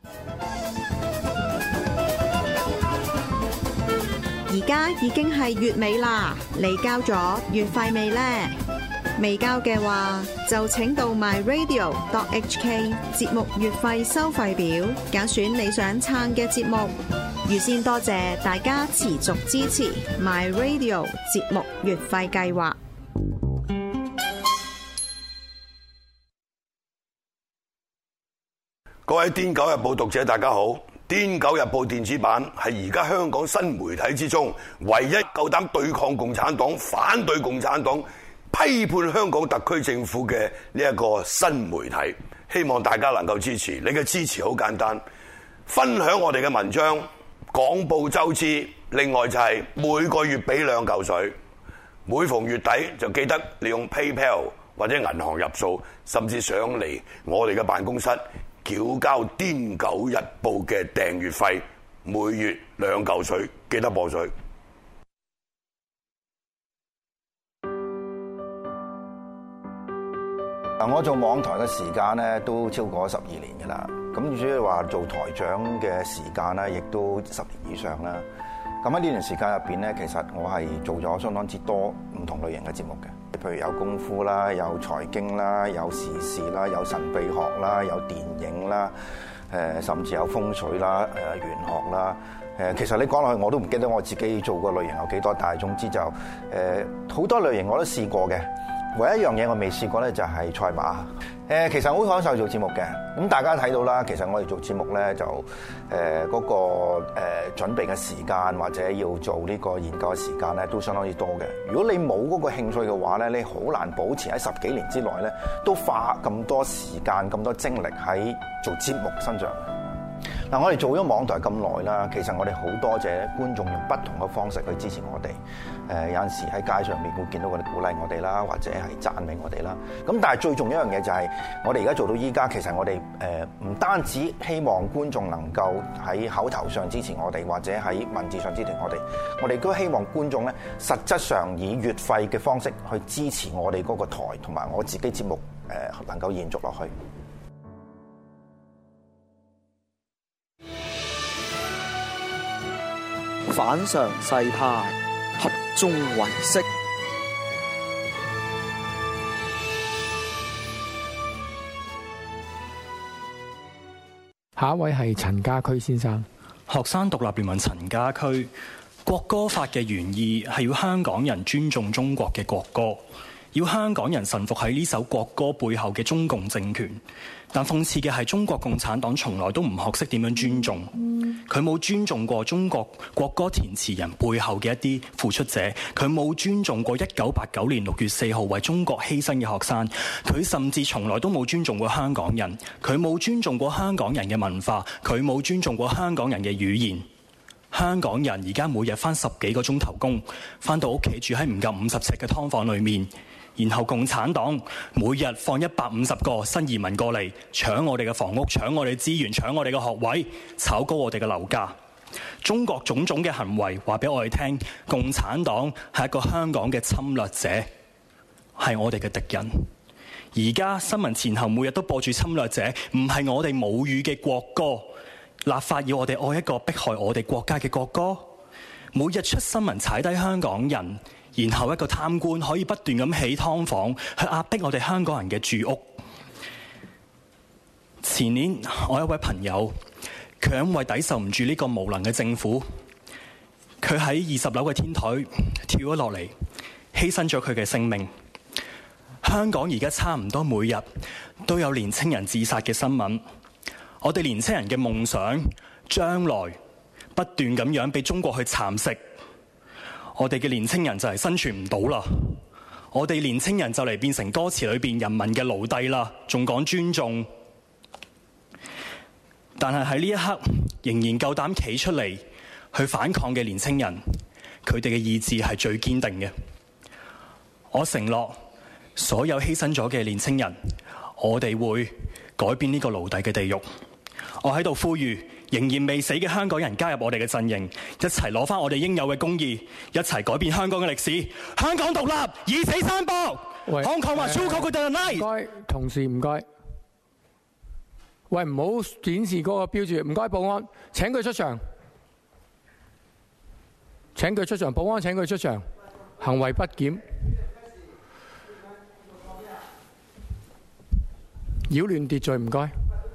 而家已經係月尾啦，你交咗月費未呢？未交嘅話，就請到 myradio.hk 節目月費收費表，揀選你想撐嘅節目。預先多謝大家持續支持 myradio 節目月費計劃。 各位《癲狗日報》讀者大家好，《癲狗日報》電子版係而家香港新媒體之中唯一夠膽對抗共產黨、反對共產黨、批判香港特區政府嘅呢一個新媒體，希望大家能夠支持。你嘅支持好簡單，分享我哋嘅文章，廣報周知。另外就係每個月俾2嚿水，每逢月底就記得利用 PayPal 或者銀行入數，甚至上嚟我哋嘅辦公室繳交《癲狗日報》嘅訂閱費，每月2嚿水，記得報水。 我做網台嘅時間咧都超過12年㗎啦，咁主要話做台長嘅時間咧，亦都10年以上啦。咁喺呢段時間入邊咧，其實我係做咗相當之多唔同類型嘅節目嘅，譬如有功夫啦，有財經啦，有時事啦，有神秘學啦，有電影啦，甚至有風水啦、玄學啦。其實你講落去我都唔記得我自己做過類型有幾多，但係總之就好多類型我都試過嘅。唯一一樣嘢我未試過咧，就係賽馬。其實我好享受做節目嘅。咁大家睇到啦，其實我哋做節目咧就嗰個準備嘅時間或者要做呢個研究嘅時間咧，都相當之多嘅。如果你冇嗰個興趣嘅話咧，你好難保持喺10幾年之內咧都花咁多時間、咁多精力喺做節目身上。嗱，我哋做咗網台咁耐啦，其實我哋好多謝觀眾用不同嘅方式去支持我哋。有陣時喺街上面會見到佢哋鼓勵我哋啦，或者係讚美我哋啦。咁但係最重要一樣嘢就係，我哋而家做到依家，其實我哋唔單止希望觀眾能夠喺口頭上支持我哋，或者喺文字上支持我哋都希望觀眾咧實質上以月費嘅方式去支持我哋嗰個台同埋我自己節目能夠延續落去。 反常世態，合眾唯識。 下一位係陳家駒先生， 學生獨立聯盟陳家駒。國歌法嘅原意係要香港人尊重中國嘅國歌，要香港人臣服喺呢首國歌背後嘅中共政權。但諷刺嘅係，中國共產黨從來都唔學識點樣尊重，佢冇尊重過中國國歌填詞人背後嘅一啲付出者，佢冇尊重過1989年6月4號為中國犧牲嘅學生，佢甚至從來都冇尊重過香港人，佢冇尊重過香港人嘅文化，佢冇尊重過香港人嘅語言。香港人而家每日返10幾個鐘頭工，返到屋企住喺唔夠50尺嘅劏房裏面。然後共產黨每日放150個新移民過嚟，搶我哋嘅房屋，搶我哋資源，搶我哋嘅學位，炒高我哋嘅樓價。中國種種嘅行為話俾我哋聽，共產黨係一個香港嘅侵略者，係我哋嘅敵人。而家新聞前後每日都播住侵略者，唔係我哋母語嘅國歌。立法要我哋愛一個迫害我哋國家嘅國歌，每日出新聞踩低香港人。然後一個貪官可以不斷咁起劏房去壓迫我哋香港人嘅住屋。前年我有一位朋友，佢因為抵受唔住呢個無能嘅政府，佢喺20樓嘅天台跳咗落嚟，犧牲咗佢嘅性命。香港而家差唔多每日都有年青人自殺嘅新聞。我哋年青人嘅夢想將來不斷咁樣被中國去蠶食。我哋嘅年青人就係生存唔到啦，我哋年青人就嚟變成歌詞裏邊人民嘅奴隸啦，仲講尊重。但係喺呢一刻仍然夠膽企出嚟去反抗嘅年青人，佢哋嘅意志係最堅定嘅。我承諾所有犧牲咗嘅年青人，我哋會改變呢個奴隸嘅地獄。我喺度呼籲仍然未死嘅香港人加入我哋嘅陣營，一齊攞返我哋應有嘅公義，一齊改變香港嘅歷史。香港獨立，以死相搏。Hong Kong 話 True Crocodile Night。 唔該，同事唔該。 喂，唔好展示嗰個標誌，唔該保安，請佢出場。請佢出場，保安請佢出場，行為不檢，擾亂秩序，唔該。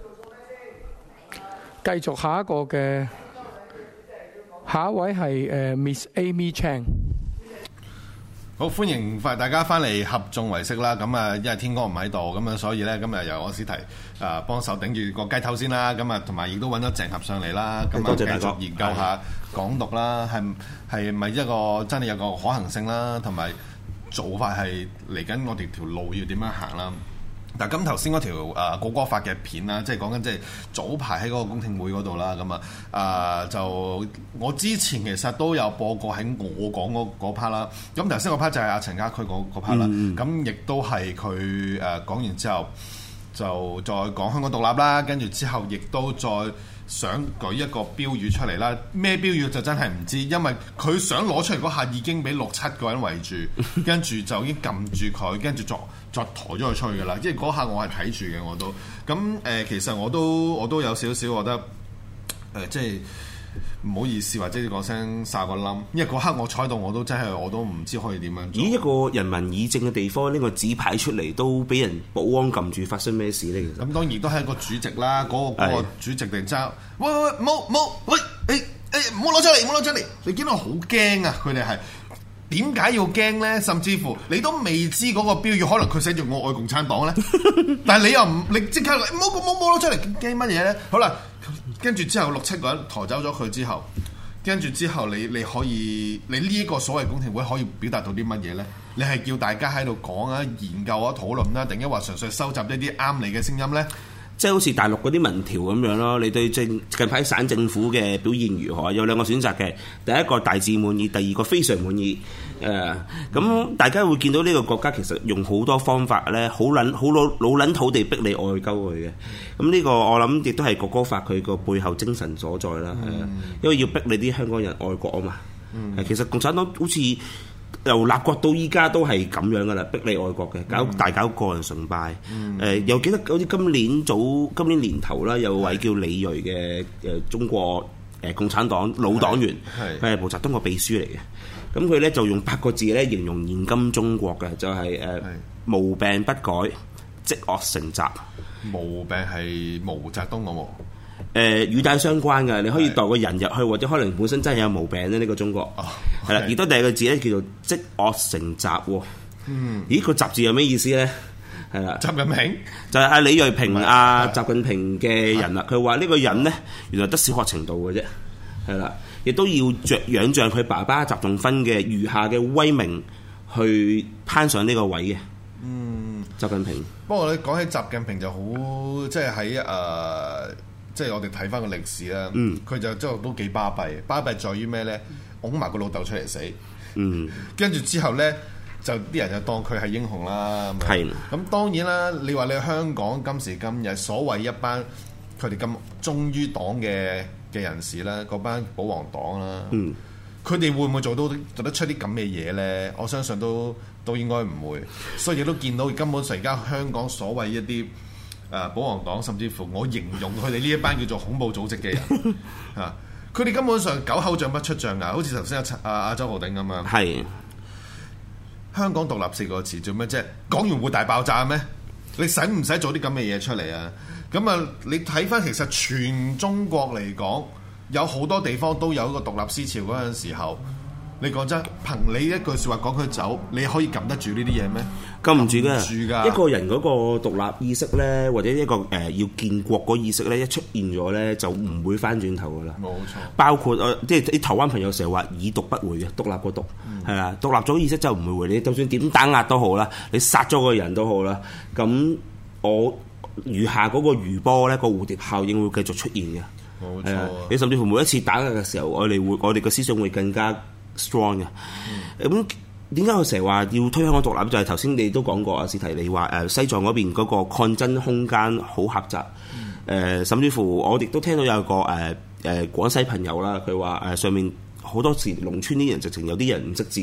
繼續下一個嘅，下一位係Miss Amy Chang。 好，歡迎大家翻嚟合眾唯識啦。咁啊，因為天哥唔喺度，咁啊，所以咧今日由我史提幫手頂住個雞頭先啦。咁啊，同埋亦都揾咗鄭合上嚟啦。咁啊，繼續研究下港獨啦，係咪一個真係有個可行性啦，同埋做法係嚟緊我哋條路要點樣行啦。但係咁頭先嗰條國歌法嘅片啦，即係講緊即係早排喺嗰個公聽會嗰度啦，咁就我之前其實都有播過喺我講嗰 part 啦。咁頭先嗰 part 就係阿陳家駒嗰 part 啦。咁亦都係佢講完之後，就再講香港獨立啦。跟住之後亦都再想舉一個標語出嚟啦。咩標語就真係唔知，因為佢想攞出嚟嗰下已經俾6-7個人圍住，跟住就已經撳住佢，跟住再抬咗佢出去㗎啦，即係嗰下我係睇住嘅，我都咁其實我都有少少覺得即係唔好意思，或者講聲曬個冧，因為嗰刻我坐喺度我都唔知可以點樣做。 以一個人民議政嘅地方，呢個紙牌出嚟都俾人保安撳住，發生咩事呢？其實咁當然都係一個主席啦，嗰個主席突然之間，喂，冇，喂，唔好攞出嚟，你見到好驚啊！佢哋係。點解要驚呢？甚至乎你都未知嗰個標語，可能佢寫住我愛共產黨呢。但係你又你即刻冇攞出嚟，驚乜嘢呢？好啦，跟住之後6-7個人抬走咗佢之後，跟住之後你可以，你呢一個所謂公聽會可以表達到啲乜嘢呢？你係叫大家喺度講啊、研究啊、討論啦，定係話純粹收集一啲啱你嘅聲音呢？ 即係好似大陸嗰啲民調咁樣咯，你對近排省政府嘅表現如何？有兩個選擇嘅，第一個大致滿意，第二個非常滿意。咁大家會見到呢個國家其實用好多方法咧，好老撚土地逼你愛鳩佢嘅。咁呢個我諗亦都係國歌法佢個背後精神所在啦。因為要逼你啲香港人愛國啊嘛。其實共產黨好似由立國到依家都係咁樣噶啦，逼你愛國嘅，大搞個人崇拜。又記得好似今年年頭啦，有位叫李銳嘅中國共產黨老黨員，佢係毛澤東個秘書嚟嘅。咁佢咧就用8個字咧形容現今中國嘅，就係無病不改，積惡成習。 無病係毛澤東個毛。 語帶相關嘅，你可以代個人入去，或者可能本身真係有毛病咧。呢個中國係啦，而多第二個字咧叫做積惡成習喎。咦，個習字有咩意思咧？係啦， 習近平就係阿李銳平習近平嘅人啦。佢話呢個人咧原來得小學程度嘅啫，係啦，亦都要仰仗佢爸爸習仲勳嘅餘下嘅威名去攀上呢個位嘅。習近平。 不過你講起習近平就好，即係喺即係我哋睇翻個歷史啦，佢就真係都幾巴閉。巴閉在於咩咧？拱埋個老豆出嚟死，跟住之後咧就啲人就當佢係英雄啦。係咁當然啦，你話你香港今時今日所謂一班佢哋咁忠於黨嘅人士啦，嗰班保皇黨啦，佢哋會唔會做得出啲咁嘅嘢咧？我相信都應該唔會。所以亦都見到根本上而家香港所謂一啲保皇黨，甚至乎我形容佢哋呢一班叫做恐怖組織嘅人佢哋根本上狗口長不出象牙，好似頭先阿周浩鼎咁樣。係香港獨立4個字做咩啫？講完會大爆炸咩？你使唔使做啲咁嘅嘢出嚟啊？咁啊，你睇翻其實全中國嚟講，有好多地方都有一個獨立思潮嗰陣時候。你講真，憑你一句説話講佢走，你可以撳得住呢啲嘢咩？撳唔住㗎。 一個人嗰個獨立意識咧，或者一個要建國嗰意識咧，一出現咗咧，就唔會翻轉頭㗎啦。冇錯。包括即係啲台灣朋友成日話已讀不回嘅，獨立個獨係啦，獨立咗意識就唔會回你，就算點打壓都好啦，你殺咗個人都好啦，咁我餘下嗰個餘波咧，個蝴蝶效應會繼續出現嘅。冇錯。你甚至乎每一次打壓嘅時候，我哋嘅思想會更加strong 嘅。咁點解我成日話要推香港獨立？就係頭先你都講過啊，史提你話西藏嗰邊嗰個抗爭空間好狹窄。甚至乎我亦都聽到有個廣西朋友啦，佢話上面好多時農村啲人直情有啲人唔識字嘅。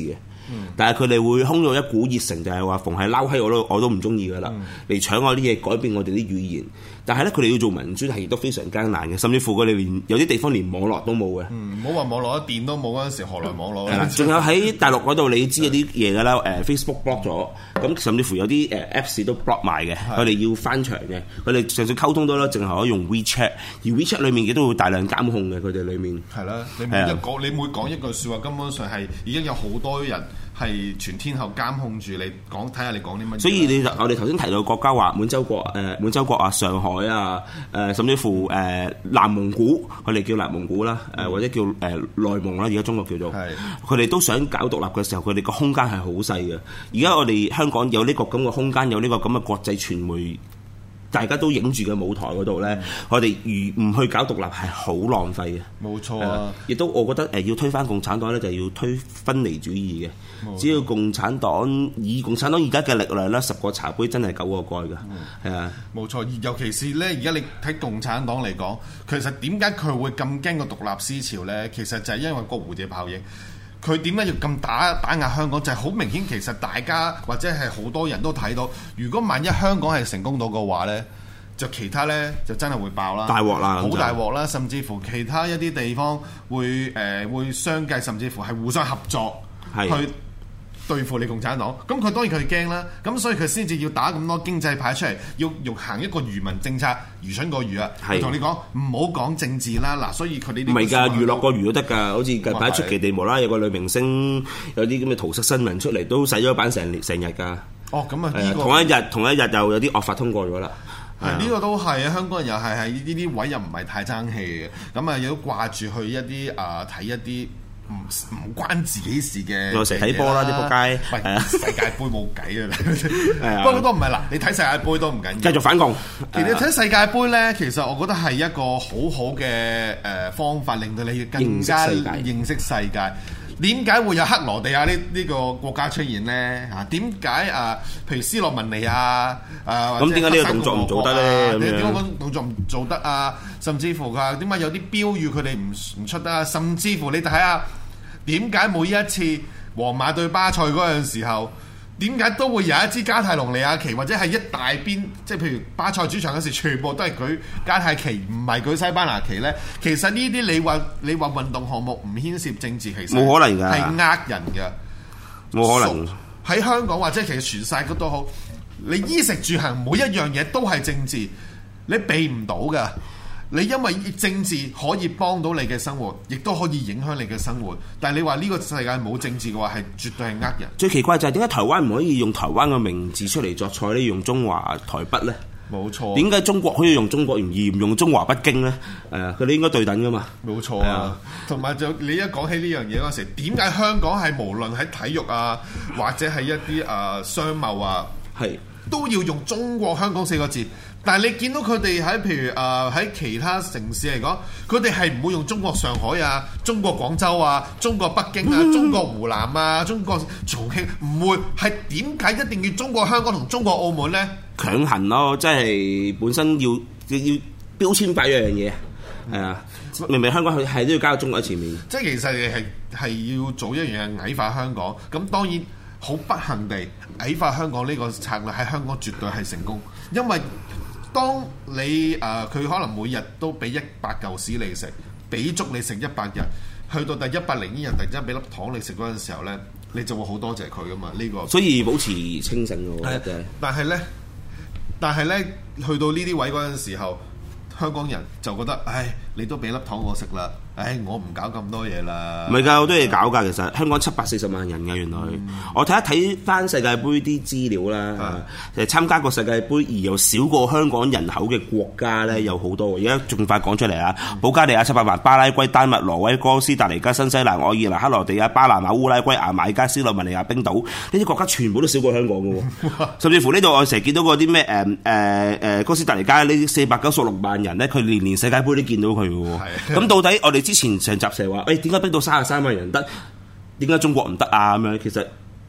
但係佢哋會兇到一股熱誠，就係話逢係撈閪我都唔中意噶啦，嚟搶我啲嘢，改變我哋啲語言。但係咧，佢哋要做民主係亦都非常艱難嘅，甚至乎佢哋連有啲地方連網絡都冇嘅。 唔好話網絡，電都冇嗰陣時，何來網絡？ 係啦，仲有喺大陸嗰度，你知有啲嘢㗎啦。Facebook block 咗，咁甚至乎有啲Apps 都 block 埋嘅。佢哋要翻牆嘅，佢哋就算溝通都啦，淨係可以用 WeChat，而 WeChat 裏面亦都會大量監控嘅。佢哋裏面係啦，你每講一句説話，根本上係已經有好多人係全天候監控住你講，睇下你講啲乜嘢。 所以我哋頭先提到國家話滿洲國啊、上海啊、甚至乎南蒙古，佢哋叫南蒙古啦，或者叫內蒙啦，而家中國叫做，佢哋都想搞獨立嘅時候，佢哋個空間係好細嘅。而家我哋香港有呢個咁嘅空間，有呢個咁嘅國際傳媒，大家都影住嘅舞台嗰度咧，我哋如唔去搞獨立係好浪費嘅。 冇錯啊！ 亦都我覺得要推翻共產黨咧，就要推分離主義嘅。只要共產黨以共產黨而家嘅力量咧，10個茶杯真係9個蓋㗎。係啊， 冇錯。尤其是咧，而家你睇共產黨嚟講，其實點解佢會咁驚個獨立思潮咧？其實就係因為個蝴蝶效應。佢點解要咁打壓香港？就係好明顯，其實大家或者係好多人都睇到，如果萬一香港係成功到嘅話咧，就其他咧就真係會爆啦， 大鑊啦， 好大鑊啦，甚至乎其他一啲地方會相繼，甚至乎係互相合作去對付你共產黨。咁佢當然佢驚啦，咁所以佢先至要打咁多經濟牌出嚟，要行一個愚民政策，愚蠢過魚啊！同你講唔好講政治啦，嗱，所以佢哋唔係㗎， 娛樂過魚都得㗎。好似近排出奇地無啦，有個女明星有啲咁嘅桃色新聞出嚟，都洗咗版成日㗎。 哦，咁啊， 同一日又有啲惡法通過咗啦。 係呢個都係啊！香港人又係呢啲位又唔係太爭氣嘅，咁啊亦都掛住去一啲睇一啲唔關自己事嘅， 又成日睇波啦啲仆街， 世界盃冇計啊！不過都唔係啦，你睇世界盃都唔緊要， 繼續反共。 其實睇世界盃咧，其實我覺得係一個好好嘅方法，令到你更加認識世界。點解會有克羅地亞呢個國家出現咧？點解譬如斯洛文尼亞咁點解呢個動作唔做得咧？ 點解個動作唔做得啊？甚至乎點解有啲標語佢哋唔出得啊？甚至乎你睇下點解每一次皇馬對巴塞嗰陣時候，點解都會有一支加泰隆尼亞旗，或者係一大邊，即係譬如巴塞主場嗰時，全部都係舉加泰旗，唔係舉西班牙旗咧？其實呢啲你話運動項目唔牽涉政治，其實冇可能㗎， 係人嘅， 冇可能。 喺香港或者其實全世界都好，你衣食住行每一樣嘢都係政治，你避唔到㗎。你因為政治可以幫到你嘅生活，亦都可以影響你嘅生活。但係你話呢個世界冇政治嘅話，係絕對係呃人。 最奇怪就係點解台灣唔可以用台灣嘅名字出嚟作賽呢？用中華台北呢？ 冇錯。點解中國可以用中國而唔用中華北京呢？佢哋應該對等噶嘛。 冇錯啊。同埋就你一講起呢樣嘢嗰時，點解香港係無論喺體育啊，或者係一啲商貿啊，都要用中國香港4個字？但係你見到佢哋喺譬如喺其他城市嚟講，佢哋係唔會用中國上海啊、中國廣州啊、中國北京啊、中國湖南啊、中國重慶，唔會。係點解一定要中國香港同中國澳門呢？ 強行咯，即係本身要標籤擺一樣嘢，係啊，明明香港係都要加到中國喺前面。 即係其實係要做一樣嘢矮化香港。咁當然好不幸地矮化香港呢個策略喺香港絕對係成功，因為當你佢可能每日都俾100嚿屎你食，俾足你食100日，去到第100零日突然之間俾粒糖你食嗰陣時候咧，你就會好多謝佢噶嘛。呢個所以保持清醒嘅喎。 但係咧，去到呢啲位嗰陣時候，香港人就覺得，唉，你都俾粒糖我食啦，唉，我唔搞咁多嘢啦。 唔係㗎，好多嘢搞㗎。其實香港740萬人㗎，原來。我睇翻世界盃啲資料啦，參加過世界盃而又少過香港人口嘅國家咧，有好多。而家仲快講出嚟啊！保加利亞700萬，巴拉圭、丹麥、挪威、哥斯達黎加、新西蘭、愛爾蘭、克羅地亞、巴拿馬、烏拉圭、牙買加、斯洛文尼亞、冰島呢啲國家全部都少過香港㗎喎。甚至乎呢度我成日見到嗰啲咩哥斯達黎加呢496萬人咧，佢年世界盃都見到佢嘅喎。咁到底我哋之前上集成日話，點解冰島33萬人得？點解中國唔得啊？咁樣其實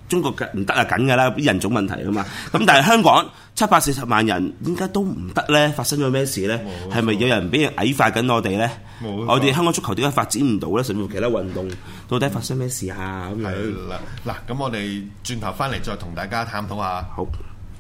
中國唔得啊緊㗎啦，啲人種問題啊嘛。咁但係香港740萬人點解都唔得咧？發生咗咩事咧？係咪有人俾人矮化緊我哋咧？我哋香港足球點解發展唔到咧？甚至乎其他運動到底發生咩事啊？咁樣係啦，嗱，咁我哋轉頭翻嚟再同大家探討下。 好。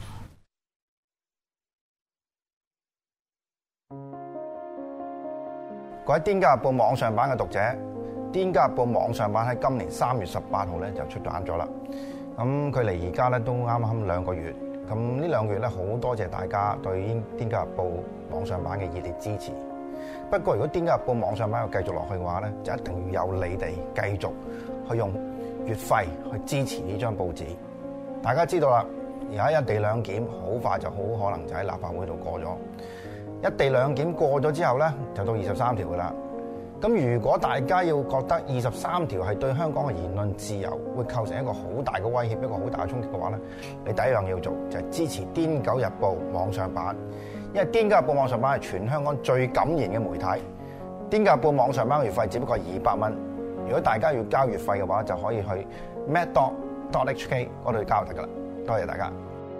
各位《癲家日報》網上版嘅讀者，《癲家日報》網上版喺今年3月18號咧就出版咗啦。咁距離而家咧都啱啱2個月。咁呢2個月咧，好多謝大家對《癲家日報》網上版嘅熱烈支持。不過，如果《癲家日報》網上版要繼續落去嘅話咧，就一定要有你哋繼續去用月費去支持呢張報紙。大家知道啦，而家一地兩檢好快就好可能就喺立法會度過咗。一地兩檢過咗之後咧，就到23條噶啦。咁如果大家要覺得23條係對香港嘅言論自由會構成一個好大嘅威脅，一個好大嘅衝擊嘅話咧，你第一樣要做就係支持《癲狗日報》網上版，因為《癲狗日報》網上版係全香港最敢言嘅媒體。《癲狗日報》網上版嘅月費只不過係200蚊，如果大家要交月費嘅話，就可以去 mad.hk 嗰度交就得噶啦。多謝大家。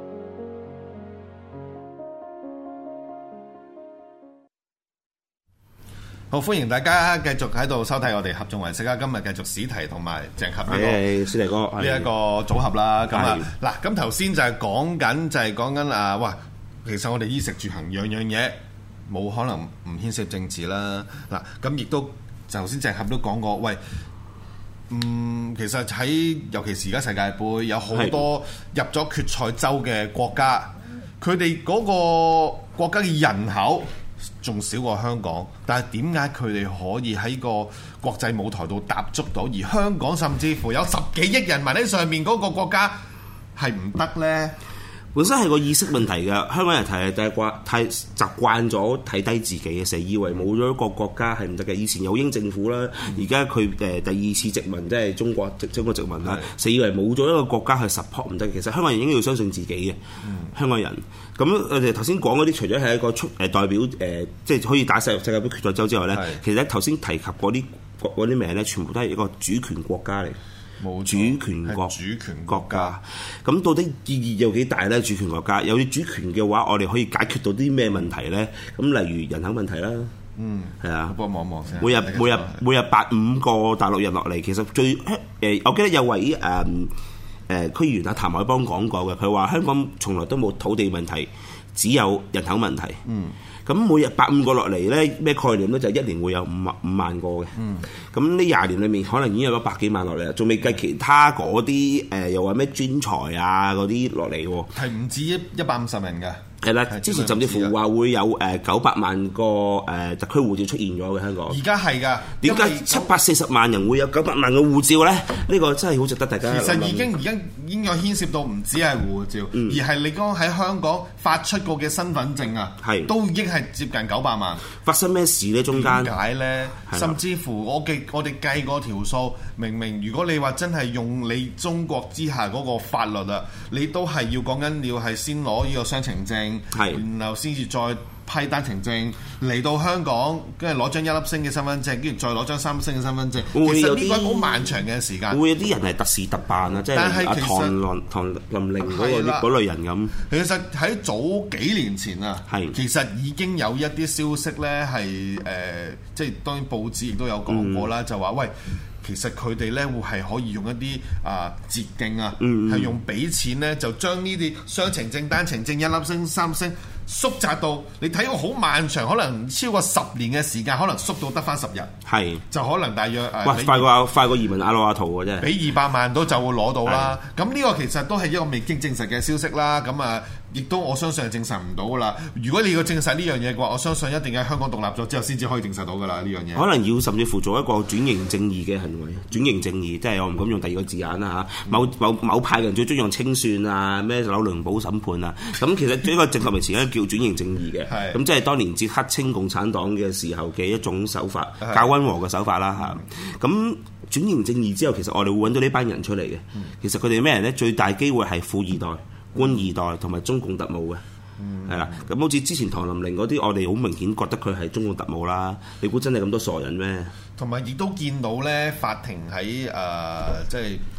好，歡迎大家繼續喺度收睇我哋合眾唯識啊！今日繼續史提同埋鄭合史提哥呢一個組合啦。咁啊，嗱，咁頭先就係講緊啊，哇！其實我哋衣食住行樣樣嘢冇可能唔牽涉政治啦。嗱，咁亦都頭先鄭合都講過，喂，其實喺尤其是而家世界盃有好多入咗決賽周嘅國家，佢哋嗰個國家嘅人口仲少過香港，但係點解佢哋可以喺個國際舞台度踏足到，而香港甚至乎有10幾億人民喺上面嗰個國家係唔得呢？ 本身係個意識問題㗎，香港人太習慣咗睇低自己嘅，成日以為冇咗一個國家係唔得嘅。以前有英政府啦，而家佢第2次殖民即係中國殖民啦，成日以為冇咗一個國家去 support 唔得。其實香港人應該要相信自己嘅，香港人。咁我哋頭先講嗰啲，除咗係一個代表即係可以打世界盃決賽周之外咧，其實頭先提及嗰啲名咧，全部都係一個主權國家嚟。主權國家，咁到底意義有幾大咧？主權國家有啲主權嘅話，我哋可以解決到啲咩問題咧？咁例如人口問題啦，係啊， 幫我望望先。 每日8-5個大陸人落嚟，其實我記得有位區議員譚凱邦講過嘅，佢話香港從來都冇土地問題，只有人口問題。咁每日8-5個落嚟咧，咩概念咧？就一年會有5萬個嘅。咁呢20年裏面，可能已經有100幾萬落嚟啦，仲未計其他嗰啲又話咩專才啊嗰啲落嚟喎。 係唔止150人㗎。 係啦，之前甚至乎話會有900萬個特區護照出現咗嘅香港。而家係㗎。 點解740萬人會有900萬個護照咧？呢個真係好值得大家。 其實已經有牽涉到唔止係護照，而係你剛喺香港發出過嘅身份證啊，都已經係接近900萬。 發生咩事咧？中間點解咧？甚至乎我哋計過條數，明如果你話真係用你中國之下嗰個法律啊，你都係要講緊要係先攞呢個雙程證。然後先至再批單程證嚟到香港，跟住攞張1粒星嘅身份證，跟住再攞張3粒星嘅身份證。其實呢個好漫長嘅時間。會有啲人係特事特辦啊，即係唐林玲嗰類人咁。 其實喺早幾年前啊，其實已經有一啲消息咧係即係當然報紙亦都有講過啦，就話喂。其實佢哋咧會係可以用一啲捷徑啊，係用俾錢咧就將呢啲雙程證、單程證1粒星、3星縮窄到你睇過好漫長，可能超過10年嘅時間，可能縮到得翻10日，就可能大約快過移民阿魯阿圖嘅啫， 俾200萬都就會攞到啦。咁呢個其實都係一個未經證實嘅消息啦。咁亦都我相信係證實唔到噶啦。如果你要證實呢樣嘢嘅話，我相信一定喺香港獨立咗之後先至可以證實到噶啦呢樣嘢。 可能要甚至乎做一個轉型正義嘅行為，轉型正義即係我唔敢用第二個字眼啦嚇。某派人最中意用清算啊，咩紐倫堡審判啊，咁其實呢個正確名詞咧叫轉型正義嘅。咁即係當年捷克清共產黨嘅時候嘅一種手法，較溫和嘅手法啦嚇。咁轉型正義之後，其實我哋會揾到呢班人出嚟嘅。其實佢哋咩人咧？最大機會係富二代、官二代同埋中共特務嘅，係啦。咁好似之前唐林玲嗰啲，我哋好明顯覺得佢係中共特務啦。你估真係咁多傻人咩？ 同埋亦都見到咧，法庭喺即係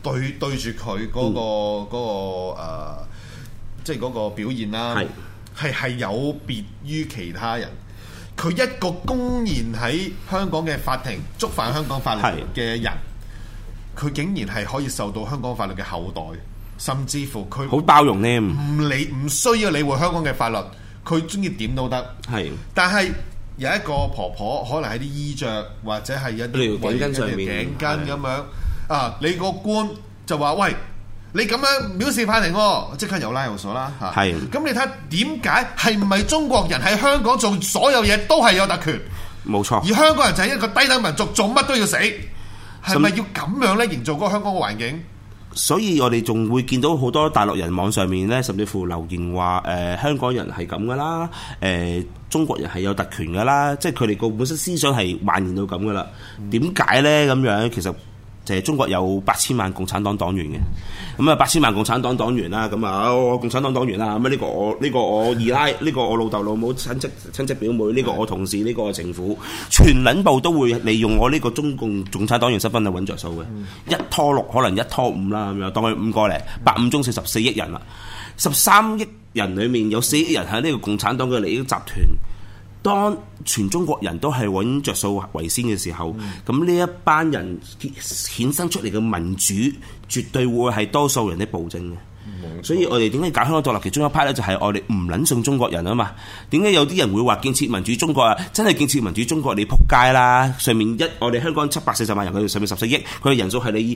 對住佢嗰個即係嗰個表現啦，係有別於其他人。佢一個公然喺香港嘅法庭觸犯香港法律嘅人，佢竟然係可以受到香港法律嘅後代，甚至乎佢好包容呢， 唔需要理會香港嘅法律，佢中意點都得。係，但係有一個婆婆可能喺啲衣着或者係一啲頸巾上面頸巾咁樣啊，你個官就話喂，你咁樣藐視法庭喎，即刻有拉有鎖啦嚇。係，咁你睇下點解係唔係中國人喺香港做所有嘢都係有特權？冇錯。而香港人就係一個低等民族，做乜都要死，係咪要咁樣咧營造嗰個香港嘅環境？ 所以我哋仲會見到好多大陸人網上面咧，甚至乎留言話香港人係咁噶啦，中國人係有特權噶啦，即係佢哋個本身思想係蔓延到咁噶啦。點解咧咁樣？其實就係中國有8000萬共產黨黨員嘅，咁啊8000萬共產黨黨員啦，咁啊我共產黨黨員啦，咁呢個我二奶，呢個我老豆老母親戚表妹，呢個我同事，呢個政府，全撚部都會利用我呢個中共共產黨員身份去揾着數嘅，一拖六可能一拖五啦，咁樣當佢5個嚟，8、5中44億人啦，13億人裡面有4億人喺呢個共產黨嘅利益集團。當全中國人都係揾着數為先嘅時候，咁呢一班人衍生出嚟嘅民主，絕對會係多數人的暴政嘅。所以我哋點解搞香港獨立？其中一 part 咧就係我哋唔撚信中國人啊嘛。點解有啲人會話建設民主中國啊？真係建設民主中國，你仆街啦！上面我哋香港740萬人，佢哋上面14億，佢嘅人數係你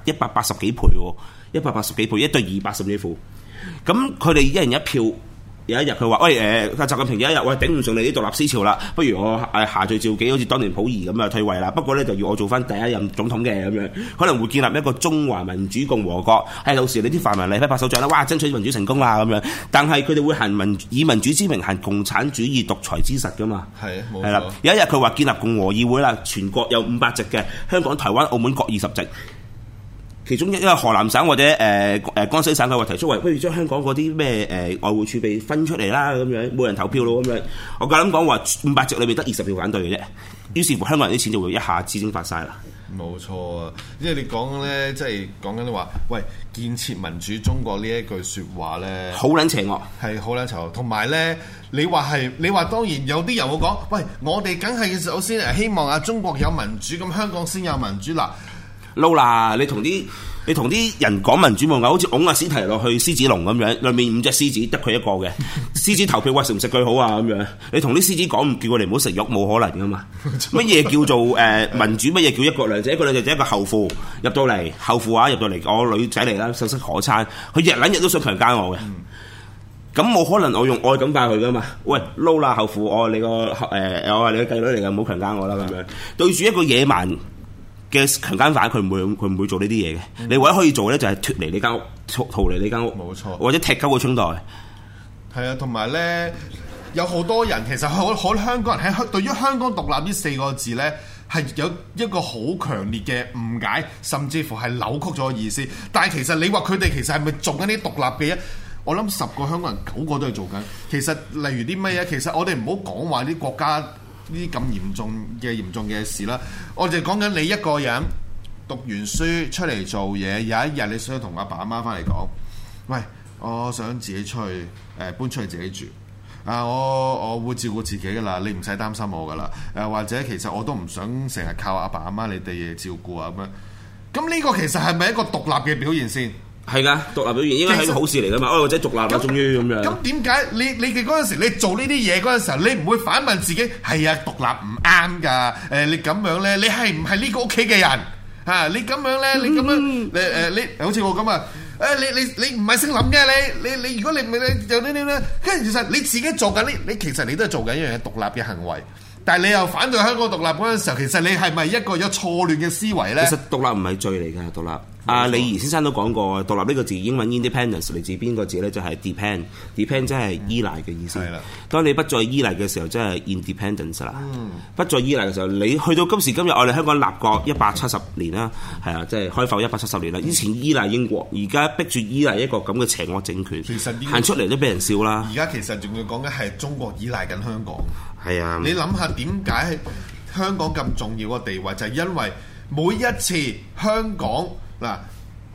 180幾倍喎，180幾倍，1對200甚至乎。咁佢哋一人一票。有一日佢話：喂習近平有一日喂頂唔順你啲獨立思潮啦，不如我下罪趙己，好似當年溥儀咁啊退位啦。不過咧就要我做翻第一任總統嘅咁樣，可能會建立一個中華民主共和國。到時你啲泛民嚟拍手掌啦，哇爭取民主成功啦咁樣。但係佢哋會以民主之名行共產主義獨裁之實噶嘛？係啦。有一日佢話建立共和議會啦，全國有500席嘅，香港、台灣、澳門各20席。其中一個河南省或者江西省佢話提出話，不如將香港嗰啲咩外匯儲備分出嚟啦，咁樣冇人投票咯咁樣。我夠膽講話500席裏面得20票反對嘅啫，於是乎香港人啲錢就會一下子蒸發晒啦。 冇錯啊，因為你講咧，即係講緊你話，喂建設民主中國呢一句説話咧， 好撚邪惡， 係好撚邪惡。同埋咧，你話當然有啲人會講，喂我哋梗係首先希望啊中國有民主，咁香港先有民主嗱。 撈啦！你同啲人講民主冇㗎，好似拱阿史提落去獅子籠咁樣，裏面5隻獅子得佢一個嘅，獅子投票話食唔食佢好啊咁樣。你同啲獅子講唔叫佢哋唔好食肉，冇可能㗎嘛。乜嘢叫做民主？乜嘢叫一國兩制？一國兩制就一個後父入到嚟，後父啊入到嚟，我女仔嚟啦，秀色可餐，佢日撚日都想強姦我嘅。咁冇可能我用愛感化佢噶嘛？喂，撈啦後父，我係你個我係你個繼女嚟㗎，唔好強姦我啦咁樣。對住一個野蠻嘅強姦犯，佢唔會做呢啲嘢嘅。你唯一可以做咧就係脫離你間屋，逃離你間屋，冇錯，或者踢鳩個春袋。 係啊，同埋咧有好多人其實好香港人喺對於香港獨立呢4個字咧係有一個好強烈嘅誤解，甚至乎係扭曲咗意思。但係其實你話佢哋其實係咪做緊啲獨立嘅嘢？我諗10個香港人9個都係做緊。其實例如啲乜嘢？其實我哋唔好講話啲國家呢啲咁嚴重嘅事啦，我哋講緊你一個人讀完書出嚟做嘢，有一日你想同阿爸阿媽翻嚟講，喂，我想自己出去搬出去自己住啊，我會照顧自己噶啦，你唔使擔心我噶啦，或者其實我都唔想成日靠阿爸阿媽你哋照顧啊咁樣。咁呢個其實係咪一個獨立嘅表現先？ 係㗎，獨立表現應該係一個好事嚟㗎嘛。或者獨立啦，終於咁樣。 咁點解你哋嗰陣時你做呢啲嘢嗰陣時候，你唔會反問自己係啊獨立唔啱㗎？你咁樣咧，你係唔係呢個屋企嘅人啊？你咁樣咧，你咁樣你好似我咁啊？你唔係姓林嘅你如果你唔係你就呢，跟住其實你自己做緊你其實你都係做緊一樣嘢獨立嘅行為。但係你又反對香港獨立嗰陣時候，其實你係咪一個有錯亂嘅思維咧？ 其實獨立唔係罪嚟㗎，獨立。李儀先生都講過，獨立呢個字英文 independence 嚟自邊個字咧？就係 depend 即係依賴嘅意思。當你不再依賴嘅時候，即係 independence 啦。不再依賴嘅時候，你去到今時今日，我哋香港立國170年啦，係啊，即係開埠170年啦。以前依賴英國，而家逼住依賴一個咁嘅邪惡政權，其實行出嚟都俾人笑啦。 而家其實仲要講緊係中國依賴緊香港。 係啊， 你諗下點解香港咁重要嘅地位，就係因為每一次香港嗱，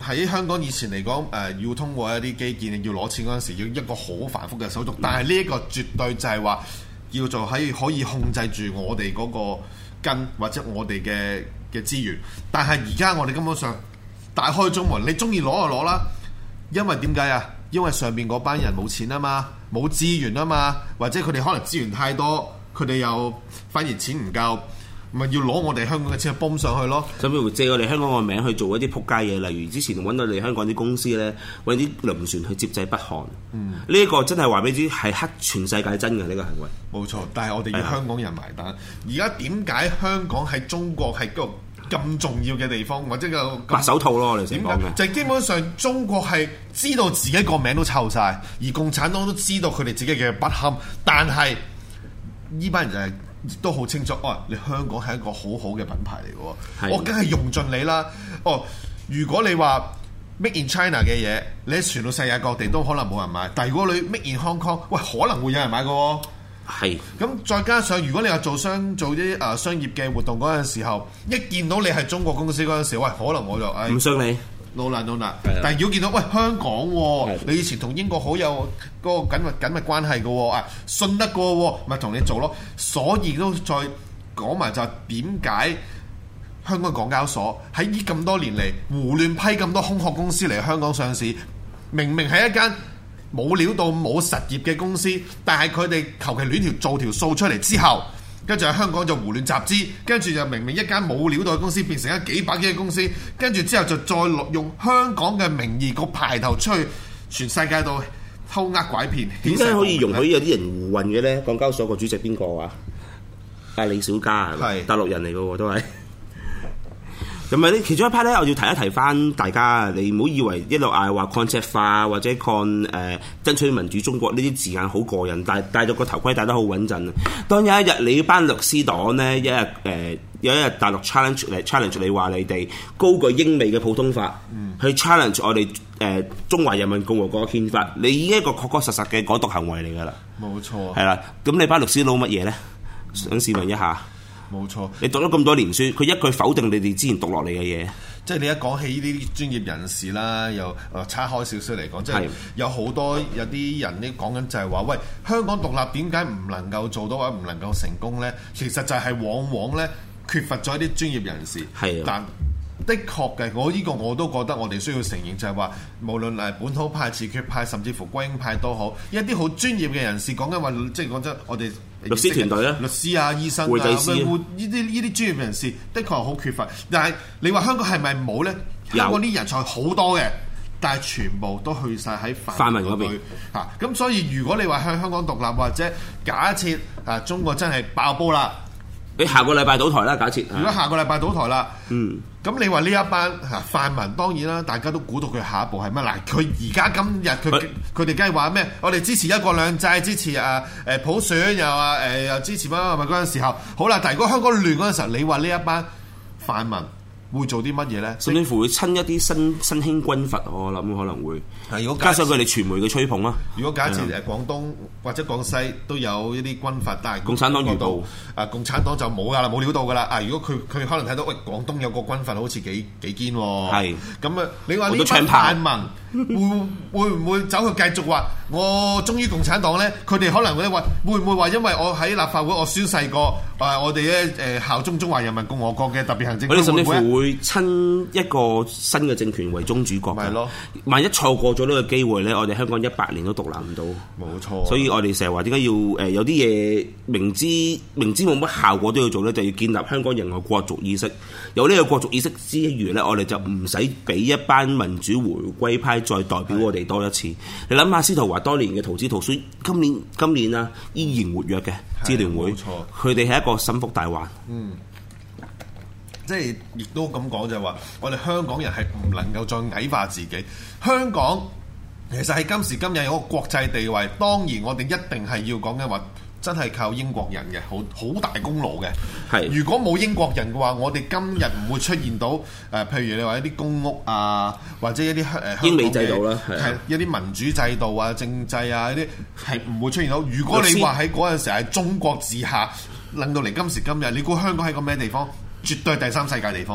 喺香港以前嚟講，要通過一啲基建要攞錢嗰陣時，要一個好繁複嘅手續。但係呢一個絕對就係話叫做可以控制住我哋嗰個根或者我哋嘅資源。但係而家我哋根本上大開中門，你中意攞就攞啦。因為點解啊？因為上邊嗰班人冇錢啊嘛，冇資源啊嘛，或者佢哋可能資源太多，佢哋又反而錢唔夠。咪要攞我哋香港嘅錢去泵上去咯， 甚至乎借我哋香港個名去做一啲撲街嘢，例如之前揾到你香港啲公司咧，揾啲輪船去接濟北韓。呢一個真係話俾你知係黑全世界真嘅呢個行為。 冇錯，但係我哋要香港人埋單。而家點解香港喺中國係個咁重要嘅地方，或者個白手套咯？我哋先講嘅就係基本上中國係知道自己個名都臭晒，而共產黨都知道佢哋自己嘅不堪，但係呢班人就係都好清楚，你香港係一個好好嘅品牌嚟嘅，我梗係用盡你啦。如果你話 Make in China 嘅嘢，你傳到世界各地都可能冇人買，但係如果你 Make in Hong Kong，可能會有人買嘅。 係。 咁再加上，如果你話做啲商業嘅活動嗰陣時候，一見到你係中國公司嗰陣時，可能我就唔信你。 no 啦。但係如果見到香港，你以前同英國好有嗰個緊密關係嘅，信得過，咪同你做咯。所以都再講埋就係點解香港港交所喺呢咁多年嚟胡亂批咁多空殼公司嚟香港上市，明明係一間冇料到冇實業嘅公司，但係佢哋求其亂做條數出嚟之後，跟住喺香港就胡亂集資，跟住就明明一間冇料到嘅公司變成一間幾百億嘅公司，跟住之後就再用香港嘅名義個牌頭出去全世界度偷呃拐騙。 點解可以容許有啲人胡混嘅咧？港交所個主席邊個啊？李小加係大陸人嚟嘅喎，都係。咁咪呢？其中一 part 咧，我要提一提翻大家，你唔好以為一路嗌話抗赤化或者爭取民主中國呢啲字眼好過癮，但係戴咗個頭盔戴得好穩陣啊！當有一日你班律師黨咧，有一日大陸 challenge 你話你哋高過英美嘅普通法，去 challenge 我哋中華人民共和國嘅憲法，你已經一個確確實實嘅港獨行為嚟㗎啦。冇錯。係啦，咁你班律師撈乜嘢咧？想試問一下。冇錯，你讀咗咁多年書，佢一句否定你哋之前讀落嚟嘅嘢。 即係你一講起呢啲專業人士啦，又岔開少少嚟講，即係有好多有啲人呢講緊就係話，喂，香港獨立點解唔能夠做到或者唔能夠成功呢？其實就係往往呢缺乏咗一啲專業人士。係，但的確嘅，我都覺得我哋需要承認就係話，無論係本土派、自決派，甚至乎歸英派都好，一啲好專業嘅人士講緊話，即係講真，我哋律師團隊啊，律師啊、醫生啊、會計師呢啲專業人士，的確係好缺乏。但係你話香港係咪冇呢？香港啲人才好多嘅，但係全部都去晒喺泛民嗰邊嚇。咁所以如果你話向香港獨立，或者假設中國真係爆煲啦， 你下個禮拜倒台啦，假設。 如果下個禮拜倒台啦，咁你話呢一班泛民當然啦，大家都估到佢下一步係乜？嗱，佢而家今日佢哋梗係話咩？我哋支持一國兩制，支持普選，又話又支持乜嗰陣時候，好啦。但係如果香港亂嗰陣時候，你話呢一班泛民會做啲乜嘢咧？ 甚至乎會親一啲新興軍閥，我諗可能會。如果加上佢哋傳媒嘅吹捧啦。 如果假設廣東或者廣西都有一啲軍閥，但係共產黨遇到共產黨就冇噶啦，冇料到噶啦。如果佢可能睇到喂廣東有個軍閥好似幾堅喎。係。咁你話呢班泛民會唔會走去繼續話我忠於共產黨咧？佢哋可能會話會唔會話因為我喺立法會我宣誓過我哋咧效忠中華人民共和國嘅特別行政區， 甚至乎會親一個新嘅政權為宗主國。係咯。萬一錯過咗呢個機會咧，我哋香港100年都獨立唔到。冇錯。所以我哋成日話點解要有啲嘢明知冇乜效果都要做咧，就要建立香港人嘅國族意識。有呢個國族意識之餘咧，我哋就唔使俾一班民主回歸派再代表我哋多一次。你諗下司徒華當年嘅徒子徒孫，今年啊依然活躍嘅支聯會，佢哋係一個心腹大患。 即係亦都咁講就係話，我哋香港人係唔能夠再矮化自己。香港其實係今時今日有個國際地位，當然我哋一定係要講嘅話，真係靠英國人嘅，好大功勞嘅。係，如果冇英國人嘅話，我哋今日唔會出現到譬如你話一啲公屋啊，或者一啲英美制度啦， 係一啲民主制度啊、政制啊，呢啲係唔會出現到。如果你話喺嗰陣時係中國治下，諗到嚟今時今日，你估香港係個咩地方？絕對係第三世界地方。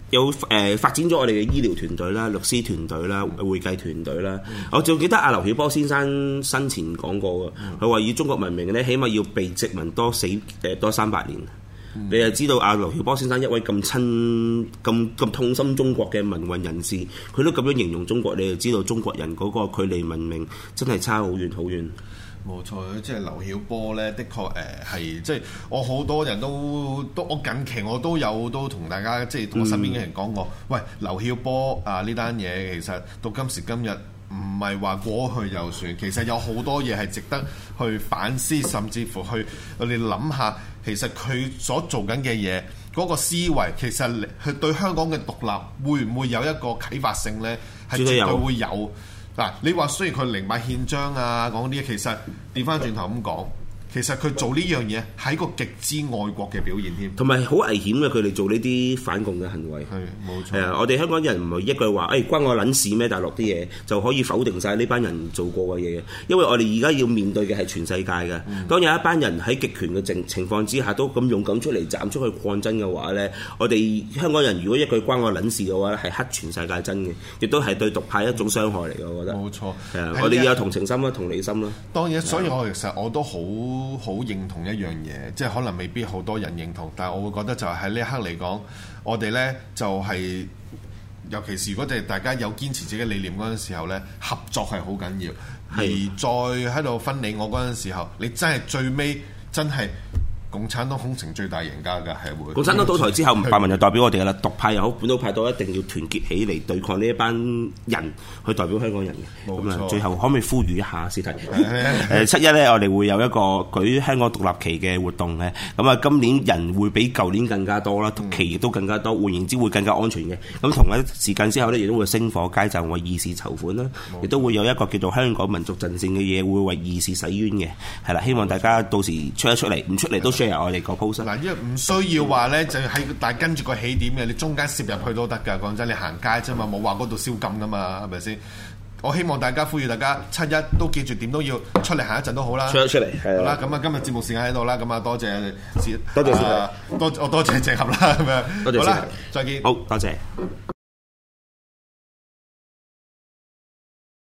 有發展咗我哋嘅醫療團隊啦、律師團隊啦、會計團隊啦。我仲記得阿劉曉波先生生前講過嘅，佢話以中國文明咧，起碼要被殖民多300年。你就知道阿劉曉波先生一位咁痛心中國嘅民運人士，佢都咁樣形容中國，你就知道中國人嗰個距離文明真係差好遠好遠。 冇錯，即係劉曉波咧，的確係即係我好多人都我近期我都同大家即係同我身邊嘅人講過，喂，劉曉波啊呢單嘢其實到今時今日唔係話過去就算，其實有好多嘢係值得去反思，甚至乎去我哋諗下，其實佢所做緊嘅嘢嗰個思維，其實佢對香港嘅獨立會唔會有一個啟發性呢？係絕對會有。嗱，你話雖然佢寧買憲章啊，講啲嘢，其實調翻轉頭咁講，其實佢做呢樣嘢係一個極之愛國嘅表現添，同埋好危險嘅。佢哋做呢啲反共嘅行為，係冇錯。我哋香港人唔係一句話，關我撚事咩？大陸啲嘢就可以否定晒呢班人做過嘅嘢，因為我哋而家要面對嘅係全世界嘅。當有一班人喺極權嘅情況之下都咁勇敢出嚟站出去抗爭嘅話咧，我哋香港人如果一句關我撚事嘅話咧，係黑全世界真嘅，亦都係對獨派一種傷害嚟嘅。我覺得冇錯。我哋要有同情心啦、同理心啦。當然，所以我其實我都好認同一樣嘢，即係可能未必好多人認同，但係我會覺得就係喺呢一刻嚟講，我哋呢就係，尤其是如果大家有堅持自己理念嗰陣時候呢，合作係好緊要。而再喺度分你我嗰陣時候，你真係最尾真係共產黨空成最大贏家㗎，係會。共產黨倒台之後，泛民就代表我哋㗎啦，獨派又好，本土派都一定要團結起嚟對抗呢一班人，去代表香港人嘅。咁啊，最後可唔可以呼籲一下司提？7·1咧，我哋會有一個舉香港獨立旗嘅活動嘅。咁啊，今年人會比舊年更加多啦，旗亦都更加多，換言之會更加安全嘅。咁同一時間之後咧，亦都會星火街站為義士籌款啦，亦都會有一個叫做香港民族陣線嘅嘢，會為義士洗冤嘅。係啦，希望大家到時出一出嚟，唔出嚟都我哋個 post 嗱，因為唔需要話咧，就喺但跟住個起點嘅，你中間攝入去都得㗎。講真，你行街啫嘛，冇話嗰度宵禁㗎嘛，係咪先？我希望大家呼籲大家7·1都記住點都要出嚟行一陣都好啦，出嚟係好啦。咁啊，今日節目時間喺度啦，咁啊多謝多謝鄭合啦，咁樣多謝好啦，再見，好多謝。